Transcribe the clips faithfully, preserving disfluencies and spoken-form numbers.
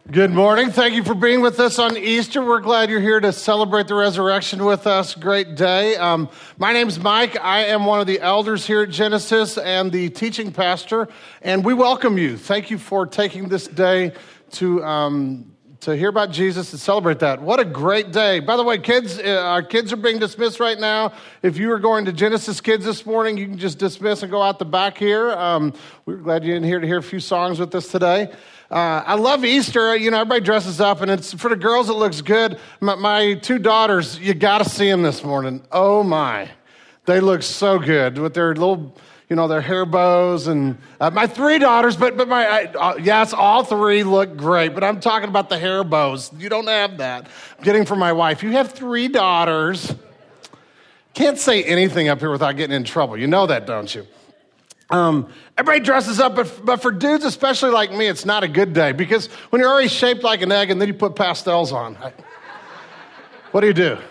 Good morning. Thank you for being with us on Easter. We're glad you're here to celebrate the resurrection with us. Great day. Um, my name's Mike. I am one of the elders here at Genesis and the teaching pastor, and we welcome you. Thank you for taking this day to um, to hear about Jesus and celebrate that. What a great day. By the way, kids, uh, our kids are being dismissed right now. If you were going to Genesis Kids this morning, you can just dismiss and go out the back here. Um, we're glad you're in here to hear a few songs with us today. Uh, I love Easter. You know, everybody dresses up, and it's for the girls, it looks good. My, my two daughters, you got to see them this morning. Oh, my. They look so good with their little, you know, their hair bows. And uh, my three daughters, but but my, I, uh, yes, all three look great. But I'm talking about the hair bows. You don't have that. I'm getting from my wife. You have three daughters. Can't say anything up here without getting in trouble. You know that, don't you? Um, everybody dresses up, but, but for dudes, especially like me, it's not a good day because when you're already shaped like an egg and then you put pastels on, I, what do you do?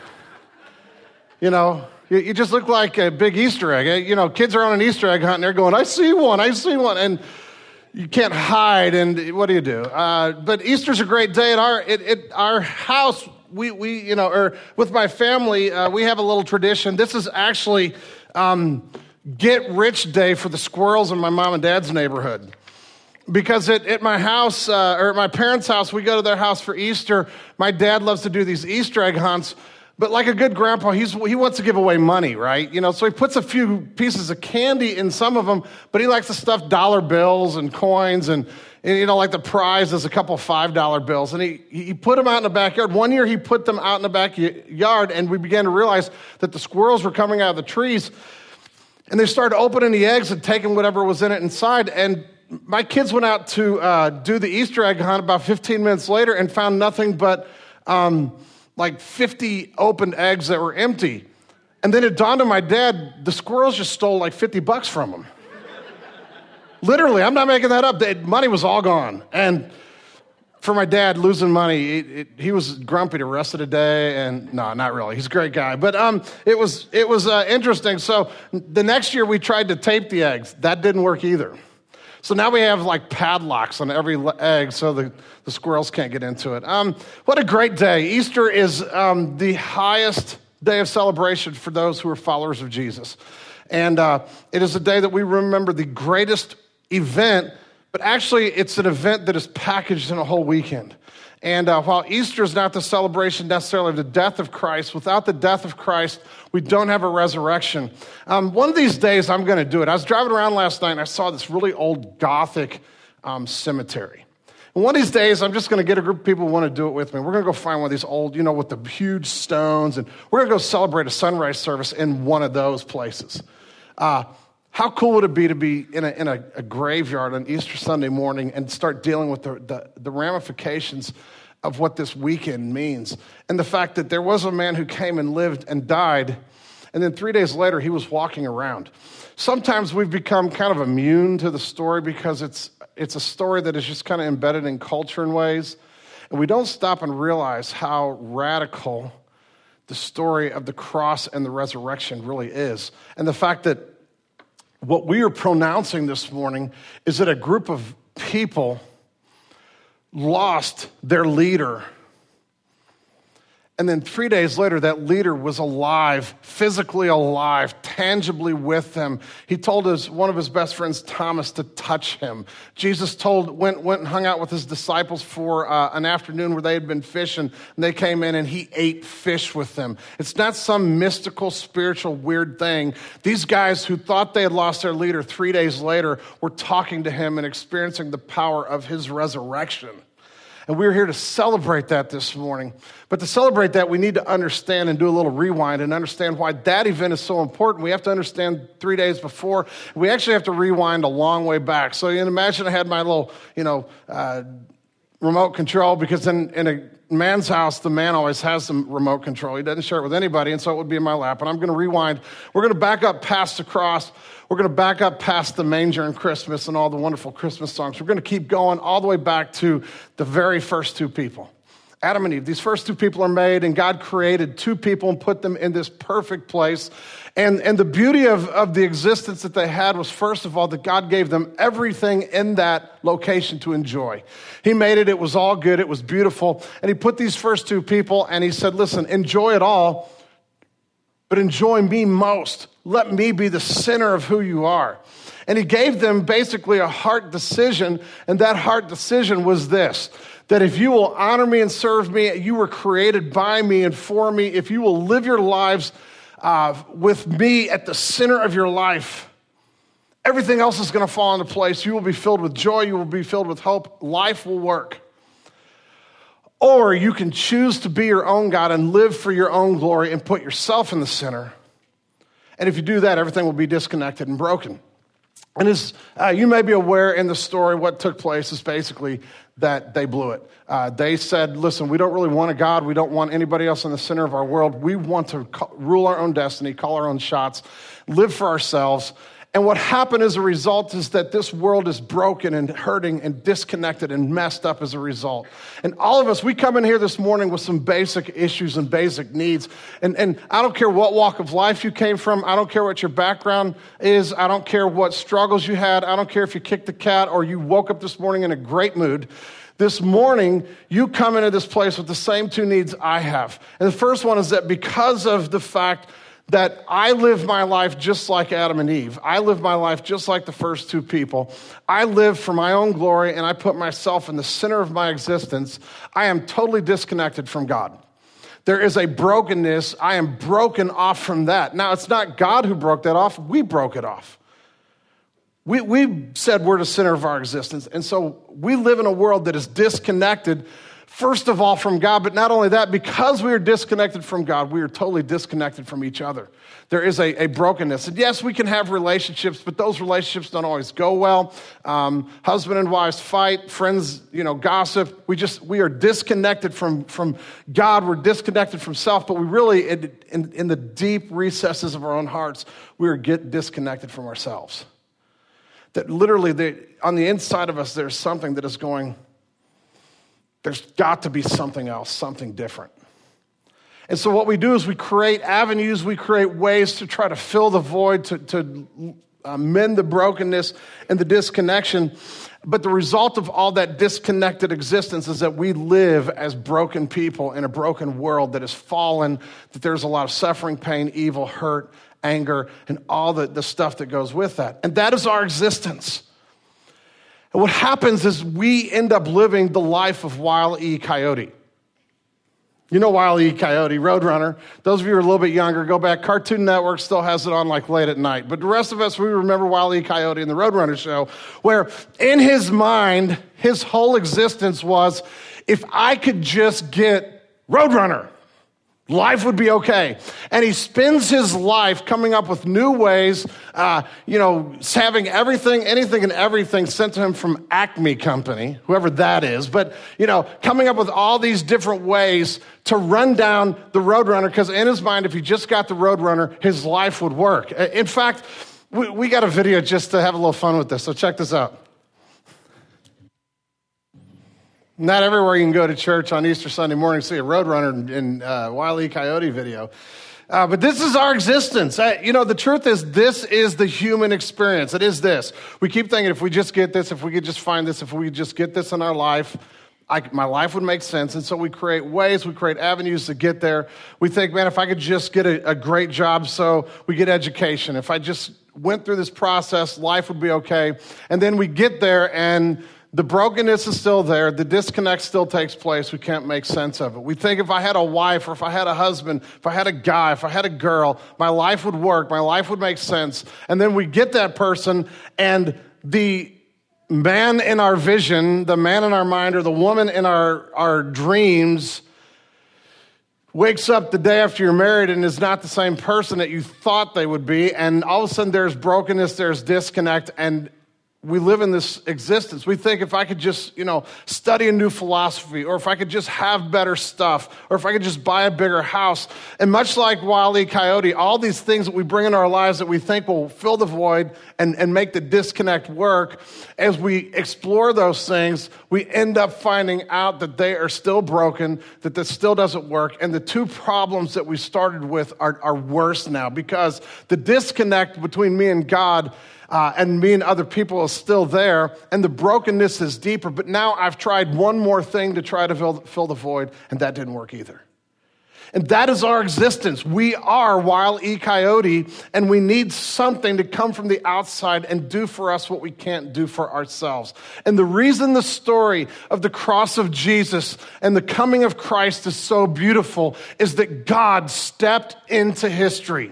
You know, you, you just look like a big Easter egg. You know, kids are on an Easter egg hunt and they're going, I see one, I see one. And you can't hide. And what do you do? Uh, but Easter's a great day at our, it, it, our house. We, we, you know, or with my family, uh, we have a little tradition. This is actually, um, get rich day for the squirrels in my mom and dad's neighborhood. Because at, at my house, uh, or at my parents' house, we go to their house for Easter. My dad loves to do these Easter egg hunts. But like a good grandpa, he's, he wants to give away money, right? You know, so he puts a few pieces of candy in some of them, but he likes to stuff dollar bills and coins and, and you know, like the prize is a couple five dollar bills. And he, he put them out in the backyard. One year he put them out in the backyard, and we began to realize that the squirrels were coming out of the trees. And they started opening the eggs and taking whatever was in it inside. And my kids went out to uh, do the Easter egg hunt about fifteen minutes later and found nothing but um, like fifty opened eggs that were empty. And then it dawned on my dad, the squirrels just stole like fifty bucks from them. Literally, I'm not making that up. The money was all gone. And for my dad, losing money, it, it, he was grumpy the rest of the day, and no, not really. He's a great guy, but um, it was it was uh, interesting. So the next year we tried to tape the eggs. That didn't work either. So now we have like padlocks on every egg, so the, the squirrels can't get into it. Um, what a great day! Easter is um, the highest day of celebration for those who are followers of Jesus, and uh, it is a day that we remember the greatest event. But actually, it's an event that is packaged in a whole weekend. And uh, while Easter is not the celebration necessarily of the death of Christ, without the death of Christ, we don't have a resurrection. Um, one of these days, I'm going to do it. I was driving around last night, and I saw this really old Gothic um, cemetery. And one of these days, I'm just going to get a group of people who want to do it with me. We're going to go find one of these old, you know, with the huge stones, and we're going to go celebrate a sunrise service in one of those places. Uh How cool would it be to be in a, in a, a graveyard on Easter Sunday morning and start dealing with the, the, the ramifications of what this weekend means? And the fact that there was a man who came and lived and died, and then three days later, he was walking around. Sometimes we've become kind of immune to the story because it's, it's a story that is just kind of embedded in culture in ways, and we don't stop and realize how radical the story of the cross and the resurrection really is. And the fact that what we are pronouncing this morning is that a group of people lost their leader. And then three days later, that leader was alive, physically alive, tangibly with them. He told his, one of his best friends, Thomas, to touch him. Jesus told, went, went and hung out with his disciples for uh, an afternoon where they had been fishing, and they came in and he ate fish with them. It's not some mystical, spiritual, weird thing. These guys who thought they had lost their leader three days later were talking to him and experiencing the power of his resurrection. And we're here to celebrate that this morning. But to celebrate that, we need to understand and do a little rewind and understand why that event is so important. We have to understand three days before. We actually have to rewind a long way back. So you can imagine I had my little, you know, uh, remote control, because in, in a man's house, the man always has some remote control. He doesn't share it with anybody, and so it would be in my lap. And I'm going to rewind. We're going to back up past the cross. We're going to back up past the manger and Christmas and all the wonderful Christmas songs. We're going to keep going all the way back to the very first two people. Adam and Eve, these first two people are made, and God created two people and put them in this perfect place. And, and the beauty of, of the existence that they had was, first of all, that God gave them everything in that location to enjoy. He made it, it was all good, it was beautiful. And he put these first two people, and he said, listen, enjoy it all, but enjoy me most. Let me be the center of who you are. And he gave them basically a heart decision, and that heart decision was this: that if you will honor me and serve me, you were created by me and for me, if you will live your lives uh, with me at the center of your life, everything else is going to fall into place. You will be filled with joy. You will be filled with hope. Life will work. Or you can choose to be your own God and live for your own glory and put yourself in the center. And if you do that, everything will be disconnected and broken. And as uh, you may be aware in the story, what took place is basically that they blew it. Uh, they said, listen, we don't really want a God. We don't want anybody else in the center of our world. We want to co- rule our own destiny, call our own shots, live for ourselves. And what happened as a result is that this world is broken and hurting and disconnected and messed up as a result. And all of us, we come in here this morning with some basic issues and basic needs. And, and I don't care what walk of life you came from. I don't care what your background is. I don't care what struggles you had. I don't care if you kicked the cat or you woke up this morning in a great mood. This morning, you come into this place with the same two needs I have. And the first one is that because of the fact that I live my life just like Adam and Eve. I live my life just like the first two people. I live for my own glory, and I put myself in the center of my existence. I am totally disconnected from God. There is a brokenness. I am broken off from that. Now, it's not God who broke that off. We broke it off. We, we said we're the center of our existence, and so we live in a world that is disconnected, first of all, from God, but not only that, because we are disconnected from God, we are totally disconnected from each other. There is a, a brokenness. And yes, we can have relationships, but those relationships don't always go well. Um, husband and wives fight, friends, you know, gossip. We just, we are disconnected from, from God. We're disconnected from self, but we really, in, in, in the deep recesses of our own hearts, we are get disconnected from ourselves. That literally, they, on the inside of us, there's something that is going, there's got to be something else, something different. And so what we do is we create avenues, we create ways to try to fill the void, to, to uh, mend the brokenness and the disconnection. But the result of all that disconnected existence is that we live as broken people in a broken world that is fallen, that there's a lot of suffering, pain, evil, hurt, anger, and all the, the stuff that goes with that. And that is our existence. And what happens is we end up living the life of Wile E. Coyote. You know Wile E. Coyote, Roadrunner. Those of you who are a little bit younger, go back. Cartoon Network still has it on like late at night. But the rest of us, we remember Wile E. Coyote in the Roadrunner show, where in his mind, his whole existence was, if I could just get Roadrunner, life would be okay. And he spends his life coming up with new ways, uh, you know, having everything, anything and everything sent to him from Acme Company, whoever that is. But, you know, coming up with all these different ways to run down the Roadrunner, because in his mind, if he just got the Roadrunner, his life would work. In fact, we, we got a video just to have a little fun with this, so check this out. Not everywhere you can go to church on Easter Sunday morning and see a Roadrunner and uh, Wile E. Coyote video. Uh, but this is our existence. Uh, you know, the truth is, this is the human experience. It is this. We keep thinking, if we just get this, if we could just find this, if we could just get this in our life, I, my life would make sense. And so we create ways, we create avenues to get there. We think, man, if I could just get a, a great job, so we get education. If I just went through this process, life would be okay. And then we get there, and the brokenness is still there. The disconnect still takes place. We can't make sense of it. We think if I had a wife, or if I had a husband, if I had a guy, if I had a girl, my life would work. My life would make sense. And then we get that person, and the man in our vision, the man in our mind, or the woman in our, our dreams wakes up the day after you're married and is not the same person that you thought they would be. And all of a sudden there's brokenness, there's disconnect, and we live in this existence. We think if I could just, you know, study a new philosophy, or if I could just have better stuff, or if I could just buy a bigger house. And much like Wile E. Coyote, all these things that we bring in our lives that we think will fill the void and, and make the disconnect work, as we explore those things, we end up finding out that they are still broken, that this still doesn't work. And the two problems that we started with are, are worse now, because the disconnect between me and God Uh, and me and other people is still there, and the brokenness is deeper. But now I've tried one more thing to try to fill, fill the void, and that didn't work either. And that is our existence. We are Wile E. Coyote, and we need something to come from the outside and do for us what we can't do for ourselves. And the reason the story of the cross of Jesus and the coming of Christ is so beautiful is that God stepped into history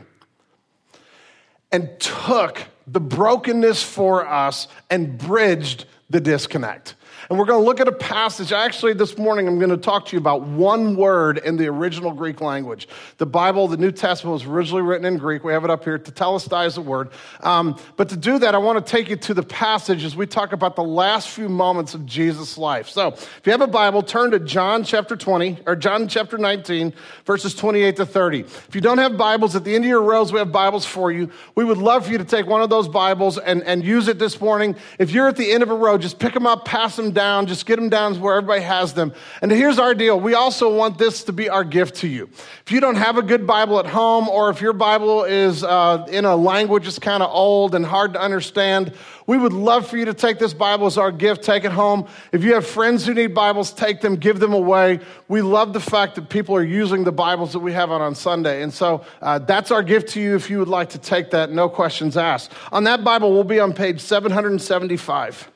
and took the brokenness for us and bridged the disconnect. And we're going to look at a passage. Actually, this morning, I'm going to talk to you about one word in the original Greek language. The Bible, the New Testament, was originally written in Greek. We have it up here. Tetelestai is the word. Um, but to do that, I want to take you to the passage as we talk about the last few moments of Jesus' life. So if you have a Bible, turn to John chapter twenty, or John chapter nineteen, verses twenty-eight to thirty. If you don't have Bibles, at the end of your rows, we have Bibles for you. We would love for you to take one of those Bibles and, and use it this morning. If you're at the end of a row, just pick them up, pass them down, just get them down where everybody has them. And here's our deal. We also want this to be our gift to you. If you don't have a good Bible at home, or if your Bible is uh, in a language that's kind of old and hard to understand, we would love for you to take this Bible as our gift, take it home. If you have friends who need Bibles, take them, give them away. We love the fact that people are using the Bibles that we have on on Sunday. And so uh, that's our gift to you if you would like to take that, no questions asked. On that Bible, we'll be on page seven seventy-five.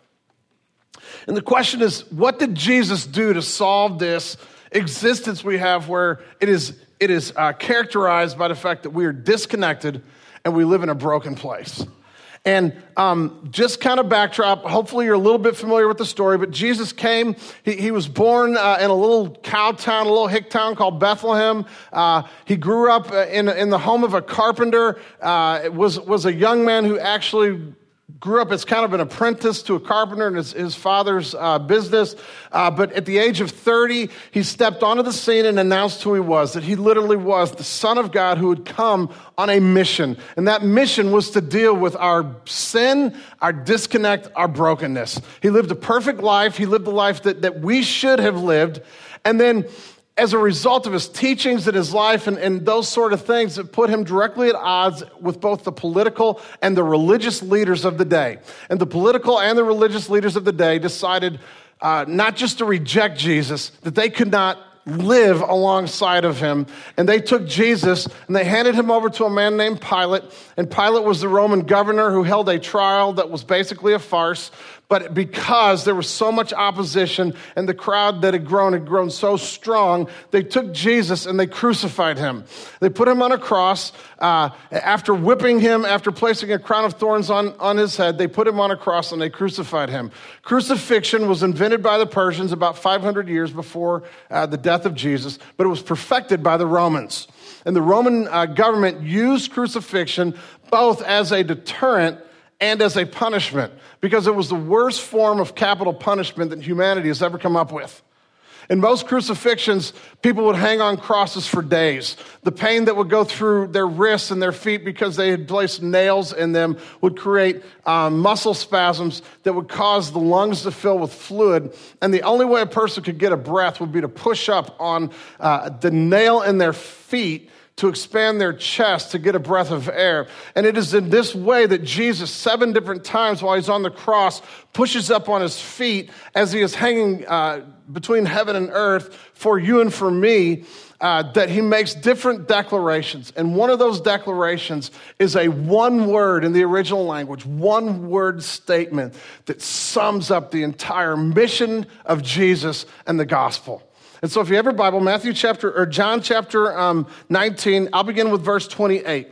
And the question is, what did Jesus do to solve this existence we have where it is it is uh, characterized by the fact that we are disconnected and we live in a broken place? And um, just kind of backdrop, hopefully you're a little bit familiar with the story, but Jesus came, he, he was born uh, in a little cow town, a little hick town called Bethlehem. Uh, he grew up in, in the home of a carpenter, uh, was, was a young man who actually grew up as kind of an apprentice to a carpenter in his, his father's uh, business. Uh, but at the age of thirty, he stepped onto the scene and announced who he was, that he literally was the Son of God who had come on a mission. And that mission was to deal with our sin, our disconnect, our brokenness. He lived a perfect life. He lived the life that, that we should have lived. And then as a result of his teachings and his life and, and those sort of things, that put him directly at odds with both the political and the religious leaders of the day. And the political and the religious leaders of the day decided uh, not just to reject Jesus, that they could not live alongside of him. And they took Jesus and they handed him over to a man named Pilate. And Pilate was the Roman governor who held a trial that was basically a farce. But because there was so much opposition and the crowd that had grown had grown so strong, they took Jesus and they crucified him. They put him on a cross. Uh, after whipping him, after placing a crown of thorns on, on his head, they put him on a cross and they crucified him. Crucifixion was invented by the Persians about five hundred years before uh, the death of Jesus, but it was perfected by the Romans. And the Roman uh, government used crucifixion both as a deterrent and as a punishment, because it was the worst form of capital punishment that humanity has ever come up with. In most crucifixions, people would hang on crosses for days. The pain that would go through their wrists and their feet because they had placed nails in them would create um, muscle spasms that would cause the lungs to fill with fluid. And the only way a person could get a breath would be to push up on uh, the nail in their feet to expand their chest to get a breath of air. And it is in this way that Jesus, seven different times while he's on the cross, pushes up on his feet as he is hanging uh, between heaven and earth for you and for me, uh, that he makes different declarations. And one of those declarations is a one word in the original language, one word statement that sums up the entire mission of Jesus and the gospel. And so if you have your Bible, Matthew chapter, or John chapter um, nineteen, I'll begin with verse twenty-eight.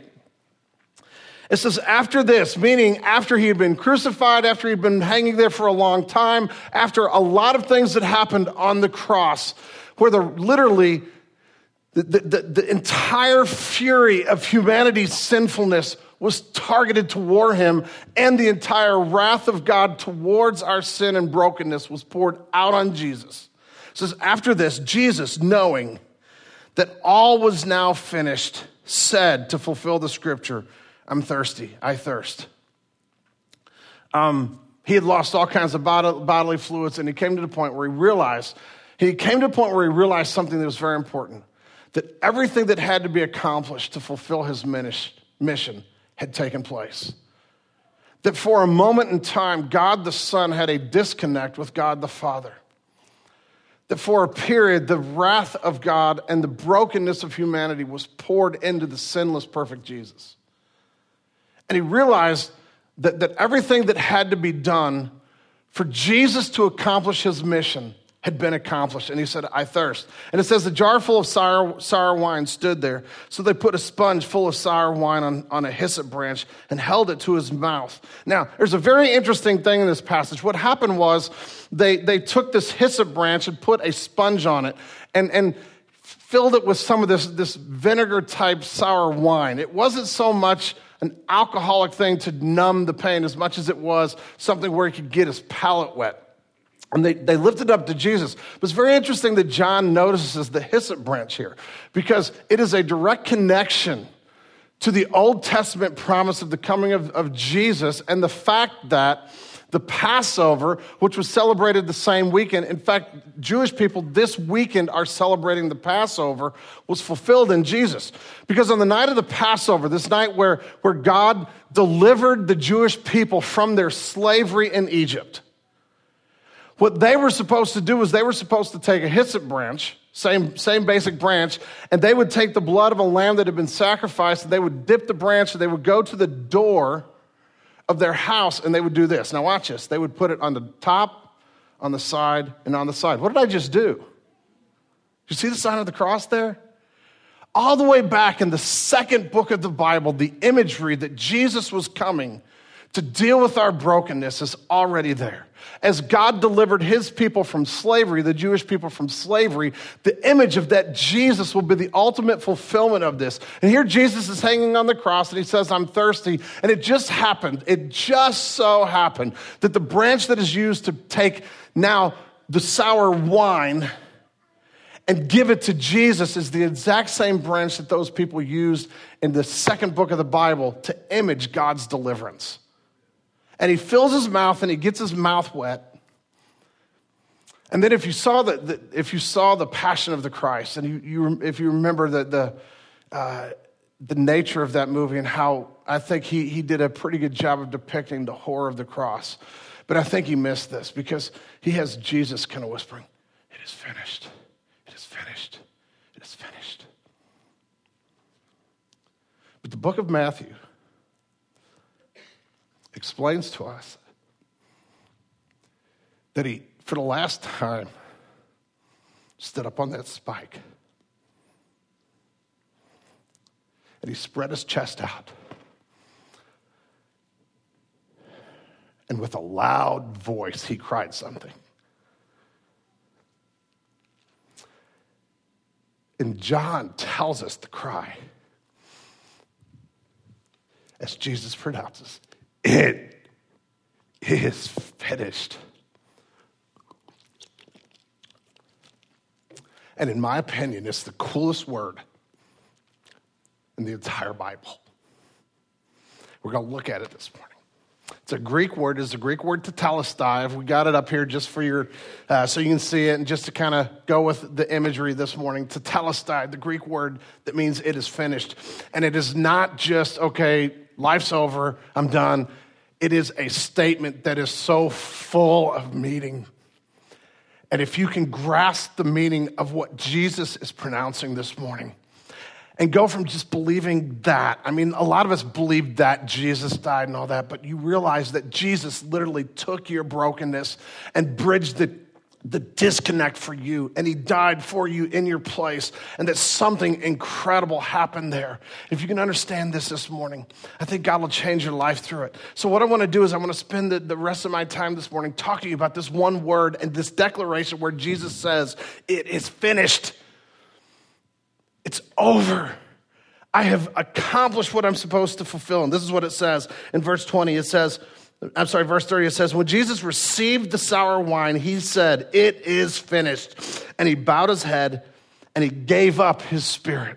It says, after this, meaning after he had been crucified, after he'd been hanging there for a long time, after a lot of things that happened on the cross, where the literally the, the, the, the entire fury of humanity's sinfulness was targeted toward him, and the entire wrath of God towards our sin and brokenness was poured out on Jesus. It says, after this, Jesus, knowing that all was now finished, said to fulfill the scripture, I'm thirsty, I thirst. Um, he had lost all kinds of bod- bodily fluids, and he came to the point where he realized, he came to a point where he realized something that was very important, that everything that had to be accomplished to fulfill his mission had taken place. That for a moment in time, God the Son had a disconnect with God the Father. That for a period, the wrath of God and the brokenness of humanity was poured into the sinless, perfect Jesus. And he realized that, that everything that had to be done for Jesus to accomplish his mission had been accomplished. And he said, I thirst. And it says the jar full of sour, sour wine stood there. So they put a sponge full of sour wine on, on a hyssop branch and held it to his mouth. Now, there's a very interesting thing in this passage. What happened was they, they took this hyssop branch and put a sponge on it and, and filled it with some of this, this vinegar-type sour wine. It wasn't so much an alcoholic thing to numb the pain as much as it was something where he could get his palate wet. And they, they lifted up to Jesus. But it's very interesting that John notices the hyssop branch here because it is a direct connection to the Old Testament promise of the coming of, of Jesus and the fact that the Passover, which was celebrated the same weekend, in fact, Jewish people this weekend are celebrating the Passover, was fulfilled in Jesus. Because on the night of the Passover, this night where, where God delivered the Jewish people from their slavery in Egypt, what they were supposed to do was they were supposed to take a hyssop branch, same, same basic branch, and they would take the blood of a lamb that had been sacrificed, and they would dip the branch, and they would go to the door of their house, and they would do this. Now watch this. They would put it on the top, on the side, and on the side. What did I just do? You see the sign of the cross there? All the way back in the second book of the Bible, the imagery that Jesus was coming to deal with our brokenness is already there. As God delivered his people from slavery, the Jewish people from slavery, the image of that Jesus will be the ultimate fulfillment of this. And here Jesus is hanging on the cross and he says, I'm thirsty. And it just happened, it just so happened that the branch that is used to take now the sour wine and give it to Jesus is the exact same branch that those people used in the second book of the Bible to image God's deliverance. And he fills his mouth and he gets his mouth wet. And then if you saw the, the if you saw the Passion of the Christ, and you, you if you remember the the, uh, the nature of that movie and how I think he he did a pretty good job of depicting the horror of the cross. But I think he missed this because he has Jesus kind of whispering, "It is finished. It is finished. It is finished." But the book of Matthew explains to us that he, for the last time, stood up on that spike and he spread his chest out. And with a loud voice, he cried something. And John tells us the cry as Jesus pronounces, "It is finished." And in my opinion, it's the coolest word in the entire Bible. We're going to look at it this morning. It's a Greek word. It's a Greek word tetelestai. We got it up here just for your, uh, so you can see it, and just to kind of go with the imagery this morning. Tetelestai, the Greek word that means it is finished. And it is not just, okay, life's over, I'm done. It is a statement that is so full of meaning. And if you can grasp the meaning of what Jesus is pronouncing this morning and go from just believing that, I mean, a lot of us believe that Jesus died and all that, but you realize that Jesus literally took your brokenness and bridged the the disconnect for you, and he died for you in your place, and that something incredible happened there. If you can understand this this morning, I think God will change your life through it. So what I want to do is I want to spend the, the rest of my time this morning talking to you about this one word and this declaration where Jesus says, it is finished. It's over. I have accomplished what I'm supposed to fulfill. And this is what it says in verse twenty. It says, I'm sorry, verse thirty, it says, when Jesus received the sour wine, he said, it is finished. And he bowed his head and he gave up his spirit.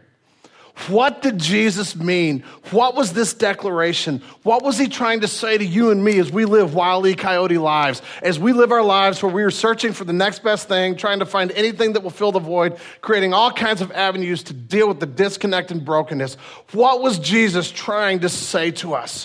What did Jesus mean? What was this declaration? What was he trying to say to you and me as we live Wile E. Coyote lives? As we live our lives where we are searching for the next best thing, trying to find anything that will fill the void, creating all kinds of avenues to deal with the disconnect and brokenness. What was Jesus trying to say to us?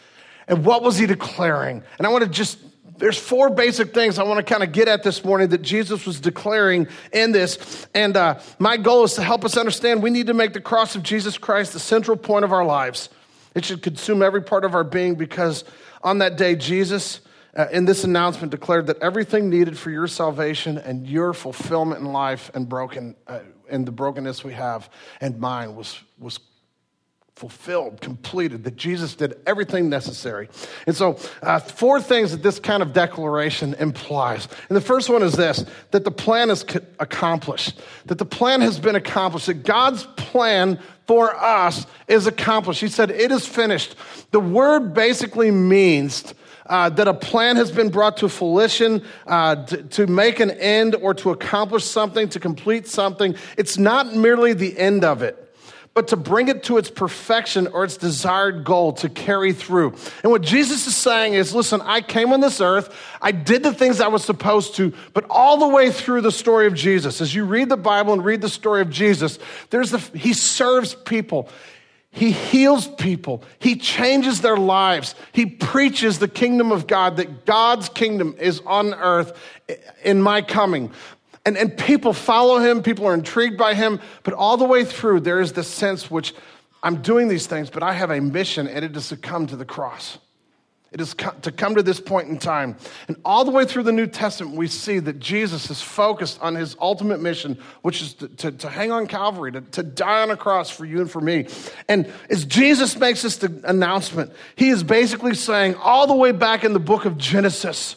And what was he declaring? And I want to just, there's four basic things I want to kind of get at this morning that Jesus was declaring in this. And uh, my goal is to help us understand we need to make the cross of Jesus Christ the central point of our lives. It should consume every part of our being because on that day, Jesus, uh, in this announcement, declared that everything needed for your salvation and your fulfillment in life and broken, uh, and the brokenness we have and mine was was fulfilled, completed, that Jesus did everything necessary. And so uh, four things that this kind of declaration implies. And the first one is this, that the plan is co- accomplished, that the plan has been accomplished, that God's plan for us is accomplished. He said, it is finished. The word basically means uh, that a plan has been brought to fruition, uh, to, to make an end or to accomplish something, to complete something. It's not merely the end of it, but to bring it to its perfection or its desired goal to carry through. And what Jesus is saying is, listen, I came on this earth, I did the things I was supposed to, but all the way through the story of Jesus, as you read the Bible and read the story of Jesus, there's the, he serves people. He heals people. He changes their lives. He preaches the kingdom of God, that God's kingdom is on earth in my coming. And, and people follow him, people are intrigued by him, but all the way through, there is this sense which I'm doing these things, but I have a mission, and it is to come to the cross. It is co- to come to this point in time. And all the way through the New Testament, we see that Jesus is focused on his ultimate mission, which is to, to, to hang on Calvary, to, to die on a cross for you and for me. And as Jesus makes this announcement, he is basically saying, all the way back in the book of Genesis,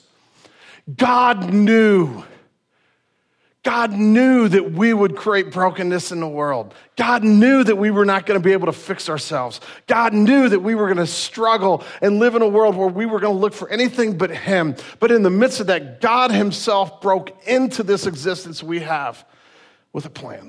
God knew God knew that we would create brokenness in the world. God knew that we were not going to be able to fix ourselves. God knew that we were going to struggle and live in a world where we were going to look for anything but him. But in the midst of that, God himself broke into this existence we have with a plan.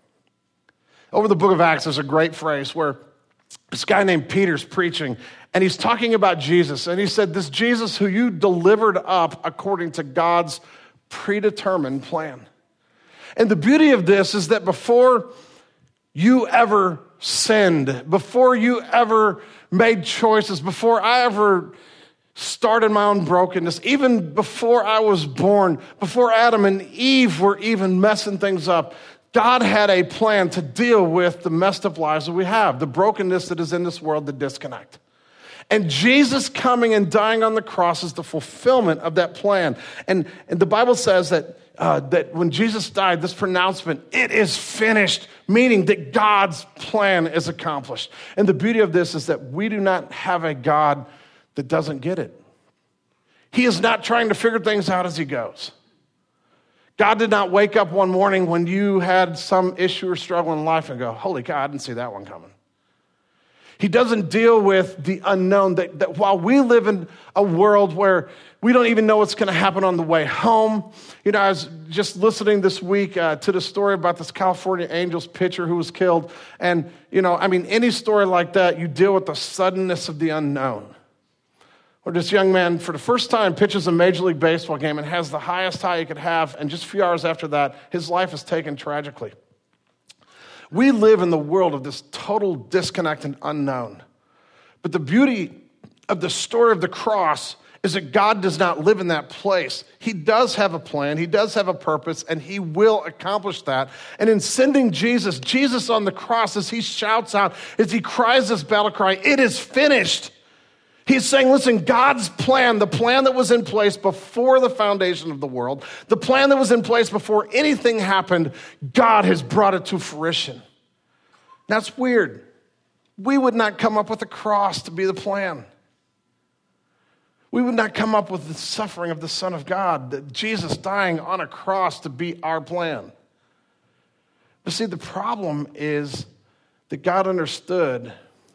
Over the book of Acts, there's a great phrase where this guy named Peter's preaching, and he's talking about Jesus. And he said, this Jesus who you delivered up according to God's predetermined plan. And the beauty of this is that before you ever sinned, before you ever made choices, before I ever started my own brokenness, even before I was born, before Adam and Eve were even messing things up, God had a plan to deal with the messed up lives that we have, the brokenness that is in this world, the disconnect. And Jesus coming and dying on the cross is the fulfillment of that plan. And, and the Bible says that uh, that when Jesus died, this pronouncement, it is finished, meaning that God's plan is accomplished. And the beauty of this is that we do not have a God that doesn't get it. He is not trying to figure things out as he goes. God did not wake up one morning when you had some issue or struggle in life and go, holy cow, I didn't see that one coming. He doesn't deal with the unknown, that, that while we live in a world where we don't even know what's going to happen on the way home. You know, I was just listening this week uh, to the story about this California Angels pitcher who was killed. And, you know, I mean, any story like that, you deal with the suddenness of the unknown. Or this young man, for the first time, pitches a Major League Baseball game and has the highest high he could have. And just a few hours after that, his life is taken tragically. We live in the world of this total disconnect and unknown. But the beauty of the story of the cross is that God does not live in that place. He does have a plan, he does have a purpose, and he will accomplish that. And in sending Jesus, Jesus on the cross, as he shouts out, as he cries this battle cry, it is finished. He's saying, listen, God's plan, the plan that was in place before the foundation of the world, the plan that was in place before anything happened, God has brought it to fruition. That's weird. We would not come up with a cross to be the plan. We would not come up with the suffering of the Son of God, that Jesus dying on a cross to be our plan. But see, the problem is that God understood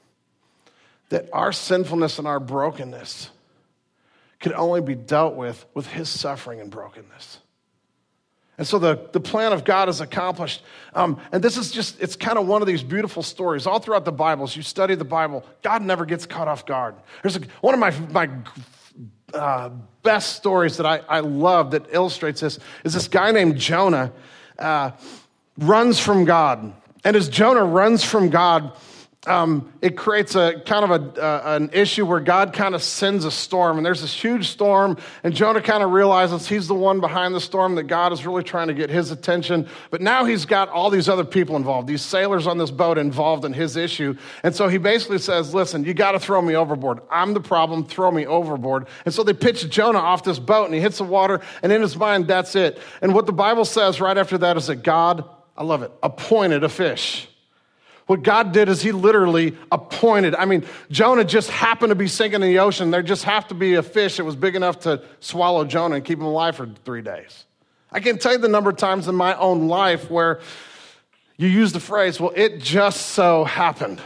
that our sinfulness and our brokenness could only be dealt with with his suffering and brokenness. And so the, the plan of God is accomplished. Um, and this is just, it's kind of one of these beautiful stories. All throughout the Bible, as you study the Bible, God never gets caught off guard. There's a, one of my, my uh, best stories that I, I love that illustrates this is this guy named Jonah uh, runs from God. And as Jonah runs from God, Um, it creates a kind of a, uh, an issue where God kind of sends a storm, and there's this huge storm, and Jonah kind of realizes he's the one behind the storm, that God is really trying to get his attention. But now he's got all these other people involved, these sailors on this boat involved in his issue. And so he basically says, listen, you got to throw me overboard. I'm the problem, throw me overboard. And so they pitch Jonah off this boat, and he hits the water, and in his mind, that's it. And what the Bible says right after that is that God, I love it, appointed a fish. What God did is he literally appointed. I mean, Jonah just happened to be sinking in the ocean. There just happened to be a fish that was big enough to swallow Jonah and keep him alive for three days. I can tell you the number of times in my own life where you use the phrase, well, it just so happened.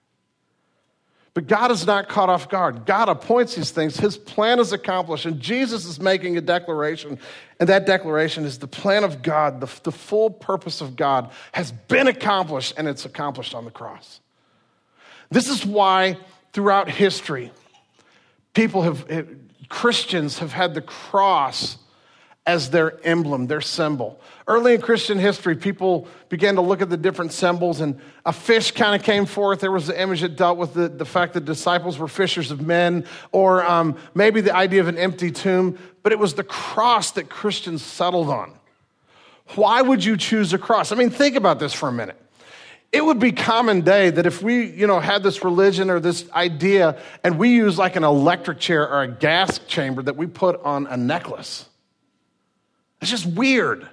But God is not caught off guard. God appoints these things. His plan is accomplished. And Jesus is making a declaration. And that declaration is the plan of God, the, the full purpose of God has been accomplished, and it's accomplished on the cross. This is why throughout history, people have, Christians have had the cross as their emblem, their symbol. Early in Christian history, people began to look at the different symbols, and a fish kind of came forth. There was the image that dealt with the, the fact that disciples were fishers of men, or um, maybe the idea of an empty tomb, but it was the cross that Christians settled on. Why would you choose a cross? I mean, think about this for a minute. It would be common day that if we, you know, had this religion or this idea, and we use like an electric chair or a gas chamber that we put on a necklace. It's just weird.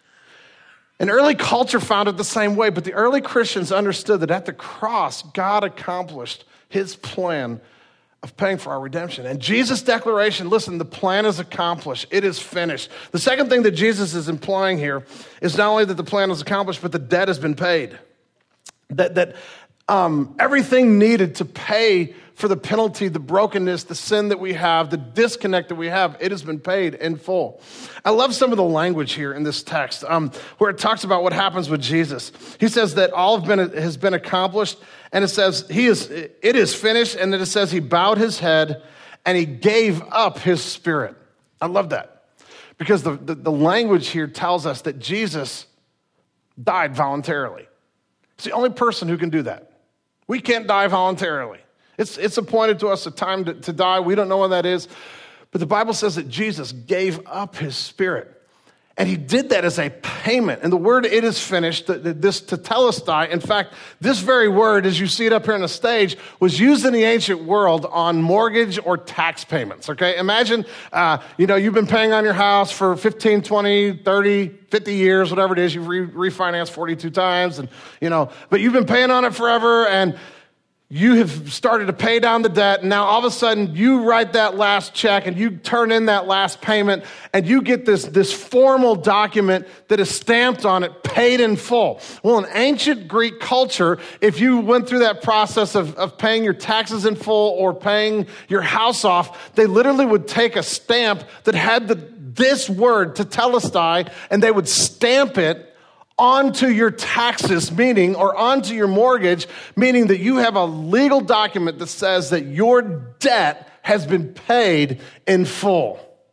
And early culture found it the same way, but the early Christians understood that at the cross, God accomplished his plan of paying for our redemption. And Jesus' declaration, listen, the plan is accomplished. It is finished. The second thing that Jesus is implying here is not only that the plan is accomplished, but the debt has been paid. That, that um, everything needed to pay for the penalty, the brokenness, the sin that we have, the disconnect that we have, it has been paid in full. I love some of the language here in this text um, where it talks about what happens with Jesus. He says that all have been, has been accomplished, and it says he is, it is finished, and then it says he bowed his head and he gave up his spirit. I love that because the, the, the language here tells us that Jesus died voluntarily. It's the only person who can do that. We can't die voluntarily. It's, it's appointed to us a time to, to die. We don't know when that is. But the Bible says that Jesus gave up his spirit. And he did that as a payment. And the word "it is finished," this tetelestai, in fact, this very word, as you see it up here on the stage, was used in the ancient world on mortgage or tax payments, okay? Imagine, uh, you know, you've been paying on your house for fifteen, twenty, thirty, fifty years, whatever it is. You've re- refinanced forty-two times, and, you know, but you've been paying on it forever, and you have started to pay down the debt, and now all of a sudden you write that last check and you turn in that last payment, and you get this, this formal document that is stamped on it, paid in full. Well, in ancient Greek culture, if you went through that process of, of paying your taxes in full or paying your house off, they literally would take a stamp that had the, this word, tetelestai, and they would stamp it onto your taxes, meaning, or onto your mortgage, meaning that you have a legal document that says that your debt has been paid in full.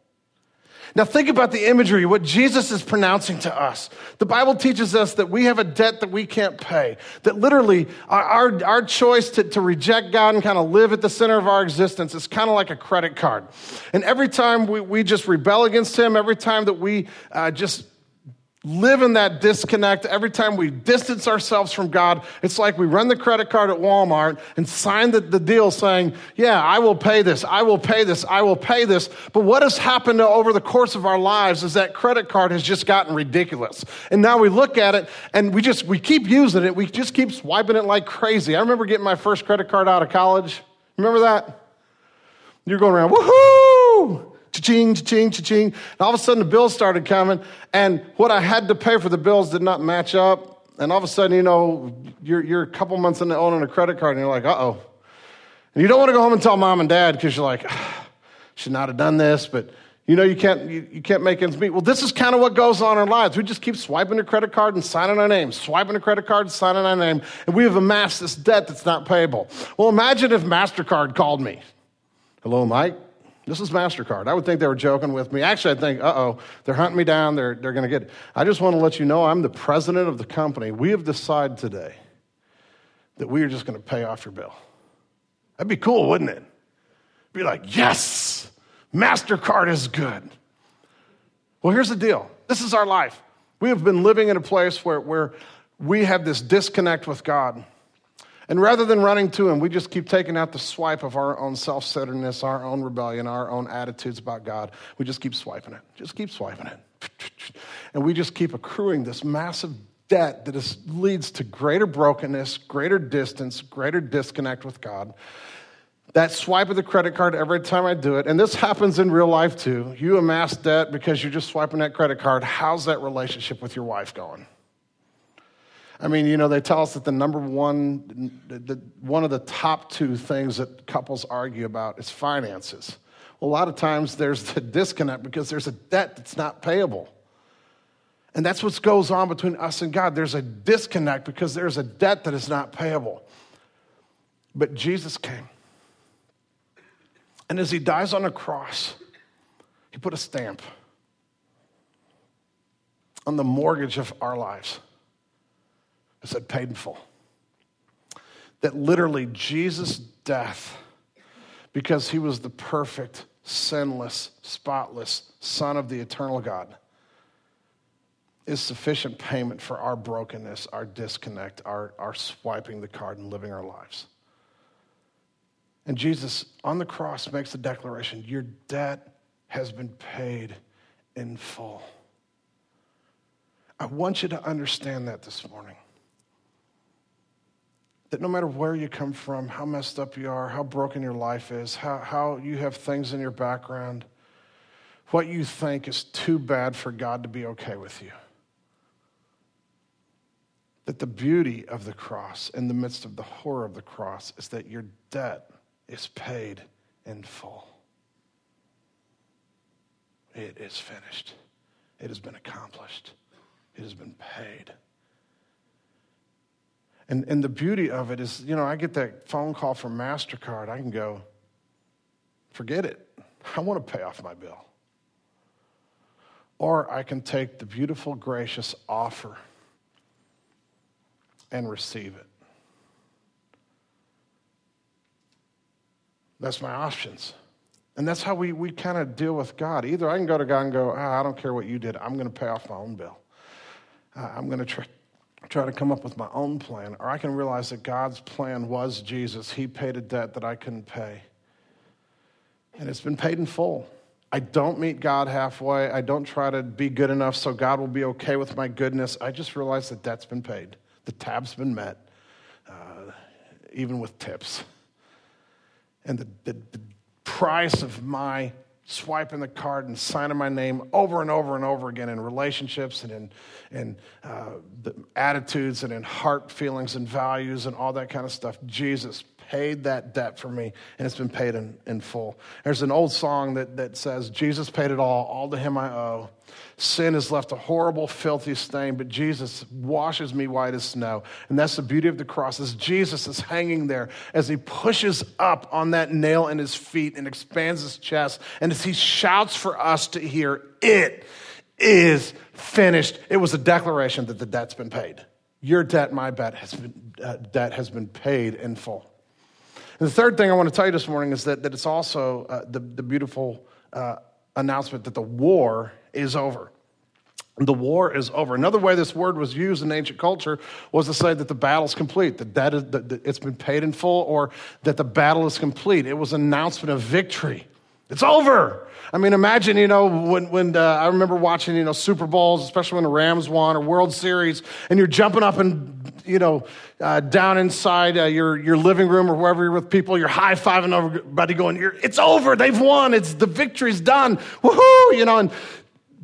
Now think about the imagery, what Jesus is pronouncing to us. The Bible teaches us that we have a debt that we can't pay, that literally our, our, our choice to, to reject God and kind of live at the center of our existence is kind of like a credit card. And every time we, we just rebel against him, every time that we uh, just live in that disconnect, every time we distance ourselves from God, it's like we run the credit card at Walmart and sign the, the deal saying, yeah, I will pay this, I will pay this, I will pay this. But what has happened over the course of our lives is that credit card has just gotten ridiculous. And now we look at it and we just, we keep using it. We just keep swiping it like crazy. I remember getting my first credit card out of college. Remember that? You're going around, woohoo! Cha-ching, cha-ching, cha-ching. And all of a sudden the bills started coming, and what I had to pay for the bills did not match up. And all of a sudden, you know, you're, you're a couple months into owning a credit card, and you're like, uh-oh. And you don't want to go home and tell mom and dad because you're like, ah, should not have done this, but you know you can't you, you can't make ends meet. Well, this is kind of what goes on in our lives. We just keep swiping a credit card and signing our name, swiping a credit card and signing our name, and we have amassed this debt that's not payable. Well, imagine if MasterCard called me. Hello, Mike. This is MasterCard. I would think they were joking with me. Actually, I'd think, uh-oh, they're hunting me down. They're, they're going to get it. I just want to let you know I'm the president of the company. We have decided today that we are just going to pay off your bill. That'd be cool, wouldn't it? Be like, yes, MasterCard is good. Well, here's the deal. This is our life. We have been living in a place where, where we have this disconnect with God. And rather than running to him, we just keep taking out the swipe of our own self-centeredness, our own rebellion, our own attitudes about God. We just keep swiping it. Just keep swiping it. And we just keep accruing this massive debt that is, leads to greater brokenness, greater distance, greater disconnect with God. That swipe of the credit card every time I do it, and this happens in real life too. You amass debt because you're just swiping that credit card. How's that relationship with your wife going? I mean, you know, they tell us that the number one, the, the, one of the top two things that couples argue about is finances. Well, a lot of times there's the disconnect because there's a debt that's not payable. And that's what goes on between us and God. There's a disconnect because there's a debt that is not payable. But Jesus came. And as he dies on a cross, he put a stamp on the mortgage of our lives. It said paid in full. That literally Jesus' death, because he was the perfect, sinless, spotless Son of the eternal God, is sufficient payment for our brokenness, our disconnect, our, our swiping the card and living our lives. And Jesus on the cross makes the declaration, your debt has been paid in full. I want you to understand that this morning. That no matter where you come from, how messed up you are, how broken your life is, how, how you have things in your background, what you think is too bad for God to be okay with you. That the beauty of the cross in the midst of the horror of the cross is that your debt is paid in full. It is finished. It has been accomplished. It has been paid. And, and the beauty of it is, you know, I get that phone call from MasterCard. I can go, forget it. I want to pay off my bill. Or I can take the beautiful, gracious offer and receive it. That's my options. And that's how we, we kind of deal with God. Either I can go to God and go, ah, I don't care what you did. I'm going to pay off my own bill. Uh, I'm going to try, try to come up with my own plan. Or I can realize that God's plan was Jesus. He paid a debt that I couldn't pay. And it's been paid in full. I don't meet God halfway. I don't try to be good enough so God will be okay with my goodness. I just realize that debt's been paid. The tab's been met, uh, even with tips. And the, the, the price of my swiping the card and signing my name over and over and over again in relationships and in, in uh, the attitudes and in heart feelings and values and all that kind of stuff, Jesus paid that debt for me, and it's been paid in, in full. There's an old song that, that says, Jesus paid it all, all to him I owe. Sin has left a horrible, filthy stain, but Jesus washes me white as snow. And that's the beauty of the cross, is Jesus is hanging there as he pushes up on that nail in his feet and expands his chest, and as he shouts for us to hear, it is finished. It was a declaration that the debt's been paid. Your debt, my debt, has been, uh, debt has been paid in full. And the third thing I want to tell you this morning is that, that it's also uh, the, the beautiful uh, announcement that the war is over. The war is over. Another way this word was used in ancient culture was to say that the battle's complete, that, that, is, that, that it's been paid in full, or that the battle is complete. It was an announcement of victory. It's over. I mean, imagine, you know, when, when uh, I remember watching, you know, Super Bowls, especially when the Rams won, or World Series, and you're jumping up and, you know, uh, down inside uh, your, your living room or wherever you're with people, you're high-fiving everybody going, you're, it's over, they've won, it's the victory's done, woohoo, you know, and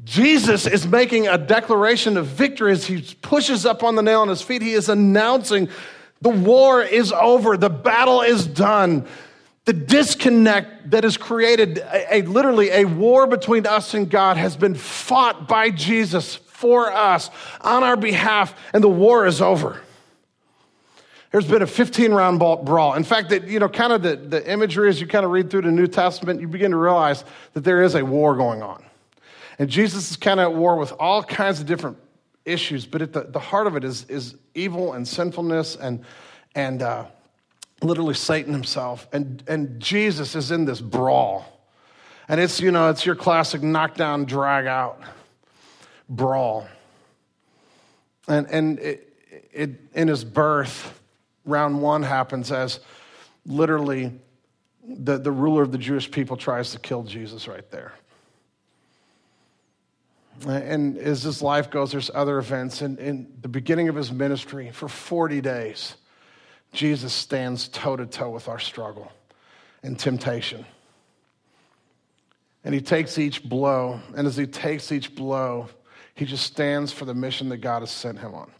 Jesus is making a declaration of victory as he pushes up on the nail on his feet. He is announcing the war is over. The battle is done. The disconnect that has created a, a literally a war between us and God has been fought by Jesus for us on our behalf, and the war is over. There's been a fifteen-round brawl. In fact, that you know, kind of the, the imagery as you kind of read through the New Testament, you begin to realize that there is a war going on. And Jesus is kind of at war with all kinds of different issues, but at the, the heart of it is, is evil and sinfulness and, and uh, literally Satan himself. And, and Jesus is in this brawl. And it's, you know, it's your classic knockdown, drag out brawl. And, and it, it, in his birth, round one happens as literally the, the ruler of the Jewish people tries to kill Jesus right there. And as his life goes, there's other events. And in the beginning of his ministry, for forty days, Jesus stands toe-to-toe with our struggle and temptation. And he takes each blow. And as he takes each blow, he just stands for the mission that God has sent him on.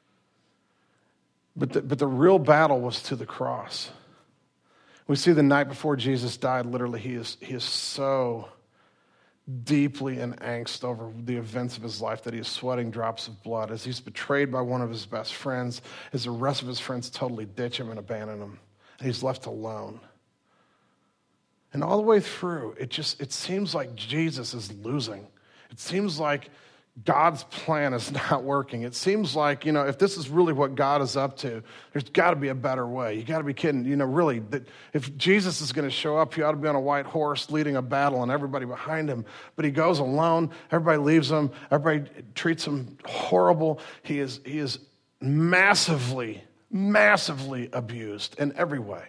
But the, but the real battle was to the cross. We see the night before Jesus died, literally, he is, he is so deeply in angst over the events of his life that he is sweating drops of blood as he's betrayed by one of his best friends, as the rest of his friends totally ditch him and abandon him, and he's left alone. And all the way through, it just, it seems like Jesus is losing. It seems like God's plan is not working. It seems like, you know, if this is really what God is up to, there's got to be a better way. You got to be kidding. You know, really, that if Jesus is going to show up, he ought to be on a white horse leading a battle and everybody behind him. But he goes alone. Everybody leaves him. Everybody treats him horrible. He is, he is massively, massively abused in every way.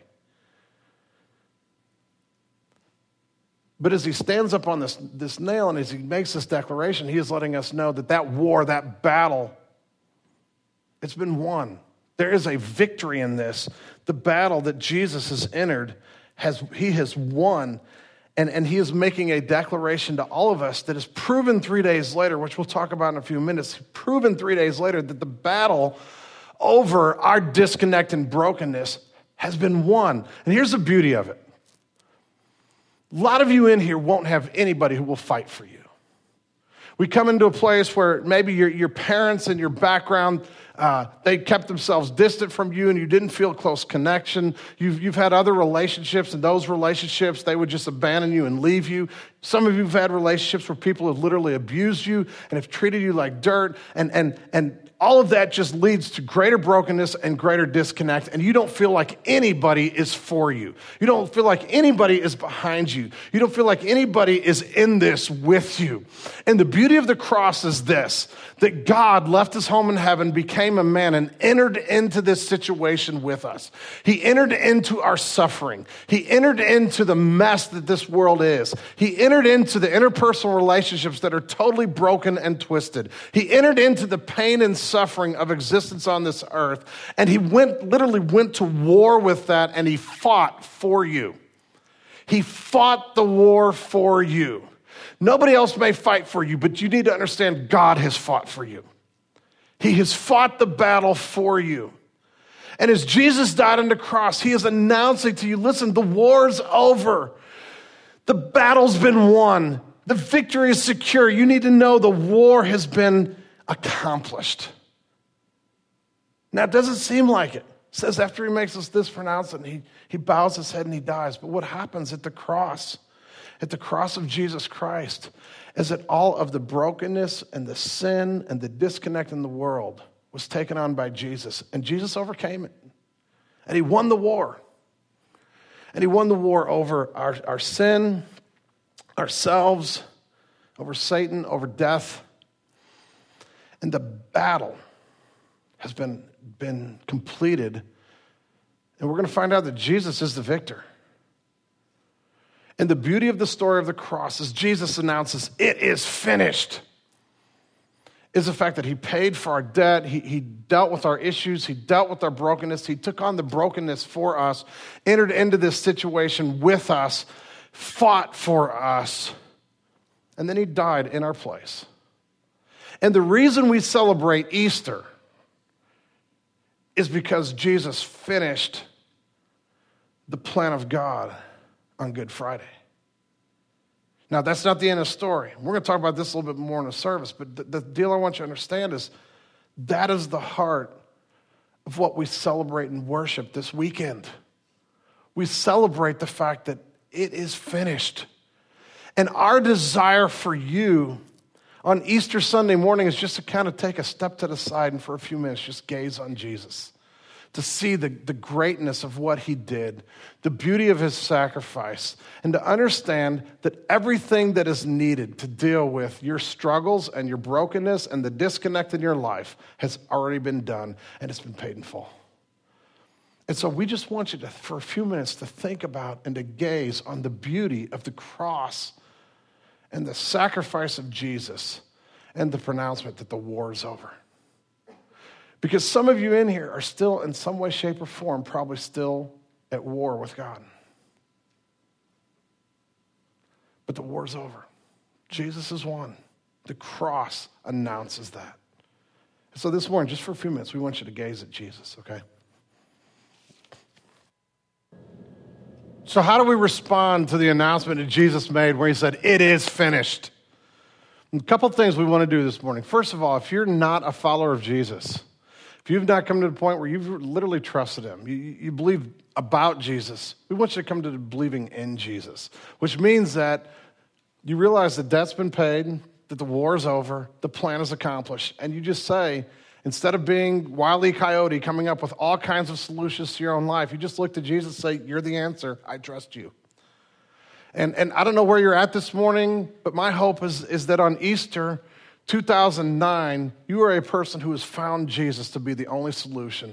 But as he stands up on this, this nail and as he makes this declaration, he is letting us know that that war, that battle, it's been won. There is a victory in this. The battle that Jesus has entered, has he has won. And, and he is making a declaration to all of us that is proven three days later, which we'll talk about in a few minutes, proven three days later that the battle over our disconnect and brokenness has been won. And here's the beauty of it. A lot of you in here won't have anybody who will fight for you. We come into a place where maybe your, your parents and your background, uh, they kept themselves distant from you and you didn't feel close connection. You've, you've had other relationships, and those relationships, they would just abandon you and leave you. Some of you have had relationships where people have literally abused you and have treated you like dirt, and and and all of that just leads to greater brokenness and greater disconnect, and you don't feel like anybody is for you. You don't feel like anybody is behind you. You don't feel like anybody is in this with you. And the beauty of the cross is this, that God left his home in heaven, became a man, and entered into this situation with us. He entered into our suffering. He entered into the mess that this world is. He entered into the interpersonal relationships that are totally broken and twisted. He entered into the pain and suffering of existence on this earth, and he went literally went to war with that, and he fought for you. He fought the war for you. Nobody else may fight for you, but you need to understand God has fought for you. He has fought the battle for you. And as Jesus died on the cross, he is announcing to you, listen, the war's over. The battle's been won. The victory is secure. You need to know the war has been accomplished. Now, it doesn't seem like it. It says after he makes us this pronouncement, he, he bows his head and he dies. But what happens at the cross, at the cross of Jesus Christ, is that all of the brokenness and the sin and the disconnect in the world was taken on by Jesus. And Jesus overcame it. And he won the war. And he won the war over our, our sin, ourselves, over Satan, over death. And the battle has been, been completed. And we're going to find out that Jesus is the victor. And the beauty of the story of the cross is Jesus announces, it is finished, is the fact that he paid for our debt. He, he dealt with our issues. He dealt with our brokenness. He took on the brokenness for us, entered into this situation with us, fought for us, and then he died in our place. And the reason we celebrate Easter is because Jesus finished the plan of God on Good Friday. Now, that's not the end of the story. We're going to talk about this a little bit more in the service, but the, the deal I want you to understand is that is the heart of what we celebrate and worship this weekend. We celebrate the fact that it is finished. And our desire for you on Easter Sunday morning is just to kind of take a step to the side and for a few minutes just gaze on Jesus, to see the, the greatness of what he did, the beauty of his sacrifice, and to understand that everything that is needed to deal with your struggles and your brokenness and the disconnect in your life has already been done, and it's been paid in full. And so we just want you to, for a few minutes, to think about and to gaze on the beauty of the cross and the sacrifice of Jesus and the pronouncement that the war is over. Because some of you in here are still, in some way, shape, or form, probably still at war with God. But the war's over. Jesus has won. The cross announces that. So this morning, just for a few minutes, we want you to gaze at Jesus, okay? So how do we respond to the announcement that Jesus made where he said, "It is finished"? A couple of things we want to do this morning. First of all, if you're not a follower of Jesus, if you've not come to the point where you've literally trusted him, you, you believe about Jesus, we want you to come to believing in Jesus, which means that you realize the debt's been paid, that the war is over, the plan is accomplished, and you just say, instead of being Wile E. Coyote coming up with all kinds of solutions to your own life, you just look to Jesus and say, "You're the answer. I trust you." And, and I don't know where you're at this morning, but my hope is, is that on Easter two thousand nine, you are a person who has found Jesus to be the only solution.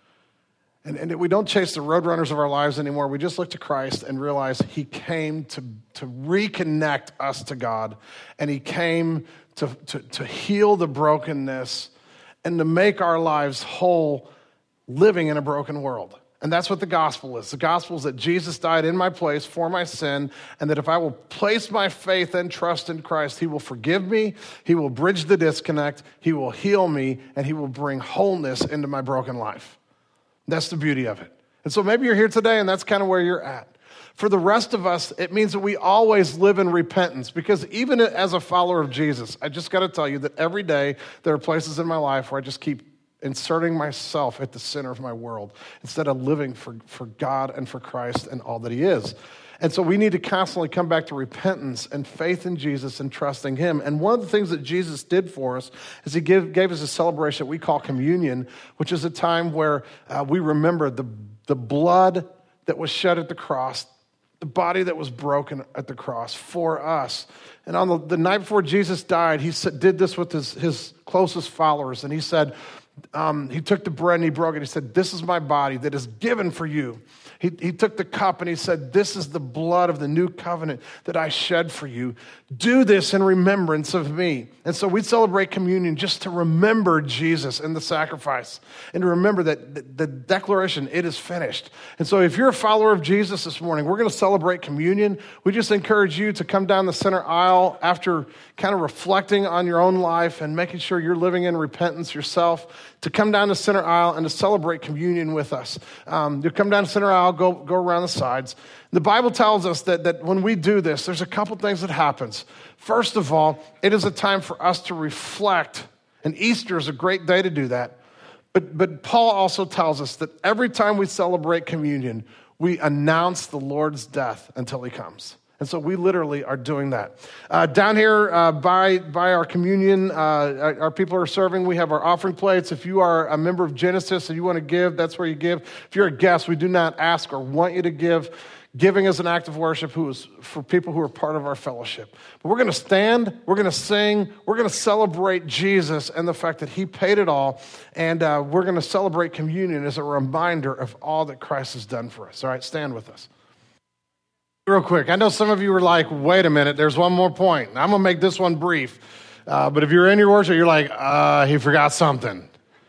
And, and we don't chase the roadrunners of our lives anymore. We just look to Christ and realize he came to, to reconnect us to God. And he came to, to, to heal the brokenness and to make our lives whole living in a broken world. And that's what the gospel is. The gospel is that Jesus died in my place for my sin, and that if I will place my faith and trust in Christ, he will forgive me, he will bridge the disconnect, he will heal me, and he will bring wholeness into my broken life. That's the beauty of it. And so maybe you're here today, and that's kind of where you're at. For the rest of us, it means that we always live in repentance, because even as a follower of Jesus, I just got to tell you that every day there are places in my life where I just keep inserting myself at the center of my world instead of living for, for God and for Christ and all that he is. And so we need to constantly come back to repentance and faith in Jesus and trusting him. And one of the things that Jesus did for us is he gave, gave us a celebration we call communion, which is a time where uh, we remember the, the blood that was shed at the cross, the body that was broken at the cross for us. And on the, the night before Jesus died, he said, did this with his, his closest followers. And he said, um, he took the bread and he broke it. He said, "This is my body that is given for you." He, he took the cup and he said, "This is the blood of the new covenant that I shed for you. Do this in remembrance of me." And so we celebrate communion just to remember Jesus and the sacrifice and to remember that the, the declaration, "It is finished." And so if you're a follower of Jesus this morning, we're going to celebrate communion. We just encourage you to come down the center aisle after kind of reflecting on your own life and making sure you're living in repentance yourself, to come down the center aisle and to celebrate communion with us. Um, you come down the center aisle, go go around the sides. The Bible tells us that, that when we do this, there's a couple things that happens. First of all, it is a time for us to reflect, and Easter is a great day to do that. But, but Paul also tells us that every time we celebrate communion, we announce the Lord's death until he comes. And so we literally are doing that. Uh, down here uh, by, by our communion, uh, our, our people are serving. We have our offering plates. If you are a member of Genesis and you want to give, that's where you give. If you're a guest, we do not ask or want you to give. Giving is an act of worship who is for people who are part of our fellowship. But we're going to stand, we're going to sing, we're going to celebrate Jesus and the fact that he paid it all, and uh, we're going to celebrate communion as a reminder of all that Christ has done for us. All right, stand with us. Real quick, I know some of you were like, wait a minute, there's one more point. I'm going to make this one brief. Uh, but if you're in your worship, you're like, uh, he forgot something.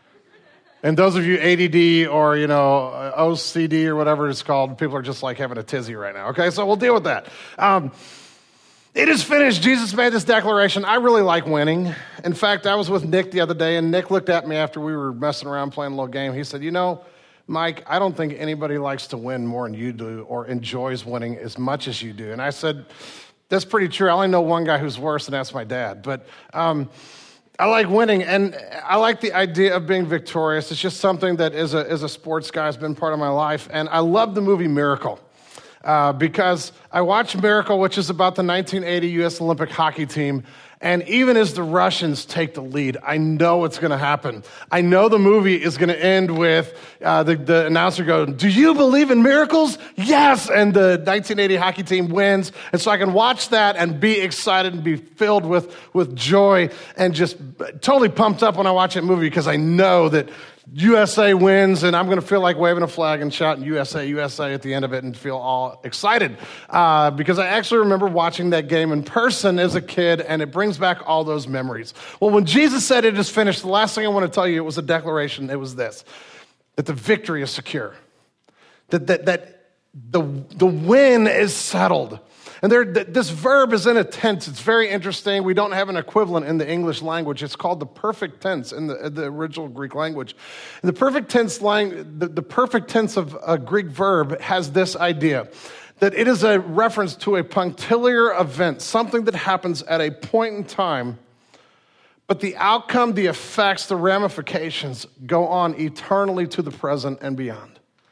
And those of you A D D or, you know, O C D or whatever it's called, people are just like having a tizzy right now. Okay, so we'll deal with that. Um, It is finished. Jesus made this declaration. I really like winning. In fact, I was with Nick the other day, and Nick looked at me after we were messing around playing a little game. He said, you know, Mike, I don't think anybody likes to win more than you do or enjoys winning as much as you do. And I said, that's pretty true. I only know one guy who's worse, and that's my dad. But um, I like winning, and I like the idea of being victorious. It's just something that as a, as a sports guy has been part of my life. And I love the movie Miracle. Uh, because I watched Miracle, which is about the nineteen eighty U S Olympic hockey team, and even as the Russians take the lead, I know it's going to happen. I know the movie is going to end with uh, the, the announcer going, do you believe in miracles? Yes! And the nineteen eighty hockey team wins, and so I can watch that and be excited and be filled with, with joy and just totally pumped up when I watch that movie because I know that U S A wins, and I'm going to feel like waving a flag and shouting U S A, U S A at the end of it and feel all excited. Uh, because I actually remember watching that game in person as a kid, and it brings back all those memories. Well, when Jesus said it is finished, the last thing I want to tell you, it was a declaration. It was this, that the victory is secure, that, that, that the, the win is settled. And there, this verb is in a tense. It's very interesting. We don't have an equivalent in the English language. It's called the perfect tense in the, the original Greek language. And the perfect tense line, the, the perfect tense of a Greek verb has this idea, that it is a reference to a punctiliar event, something that happens at a point in time, but the outcome, the effects, the ramifications go on eternally to the present and beyond.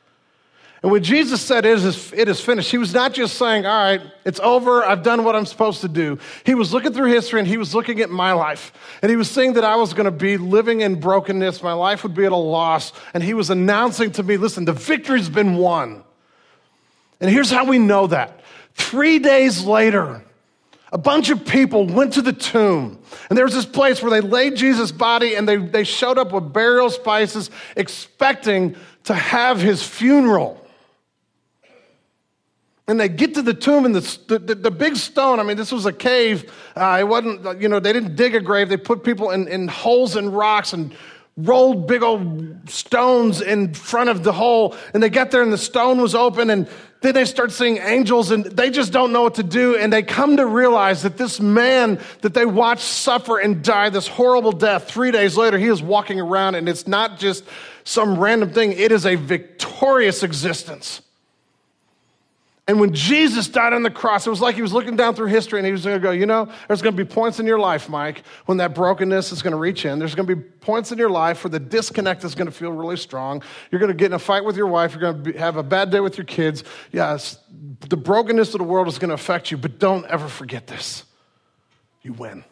And when Jesus said it is, it is finished, he was not just saying, all right, it's over, I've done what I'm supposed to do. He was looking through history, and he was looking at my life. And he was seeing that I was going to be living in brokenness. My life would be at a loss. And he was announcing to me, listen, the victory's been won. And here's how we know that. Three days later, a bunch of people went to the tomb. And there was this place where they laid Jesus' body, and they, they showed up with burial spices, expecting to have his funeral. And they get to the tomb, and the, the, the big stone, I mean, this was a cave. Uh, it wasn't, you know, they didn't dig a grave. They put people in, in holes in rocks and rolled big old stones in front of the hole. And they got there, and the stone was open, and then they start seeing angels, and they just don't know what to do. And they come to realize that this man that they watched suffer and die this horrible death, three days later, he is walking around, and it's not just some random thing. It is a victorious existence. And when Jesus died on the cross, it was like he was looking down through history, and he was going to go, you know, there's going to be points in your life, Mike, when that brokenness is going to reach in. There's going to be points in your life where the disconnect is going to feel really strong. You're going to get in a fight with your wife. You're going to be, have a bad day with your kids. Yes, the brokenness of the world is going to affect you, but don't ever forget this. You win.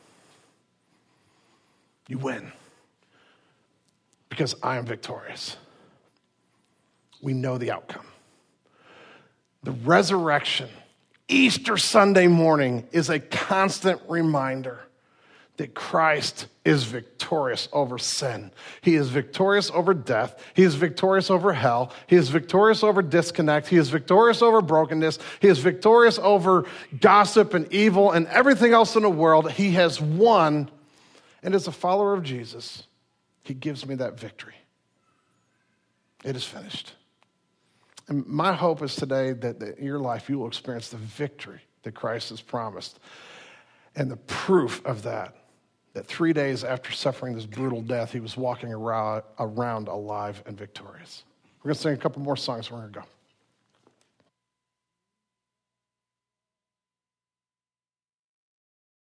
You win. Because I am victorious. We know the outcome. The resurrection, Easter Sunday morning, is a constant reminder that Christ is victorious over sin. He is victorious over death. He is victorious over hell. He is victorious over disconnect. He is victorious over brokenness. He is victorious over gossip and evil and everything else in the world. He has won. And as a follower of Jesus, he gives me that victory. It is finished. And my hope is today that in your life you will experience the victory that Christ has promised. And the proof of that, that three days after suffering this brutal death, he was walking around, around alive and victorious. We're going to sing a couple more songs. We're going to go.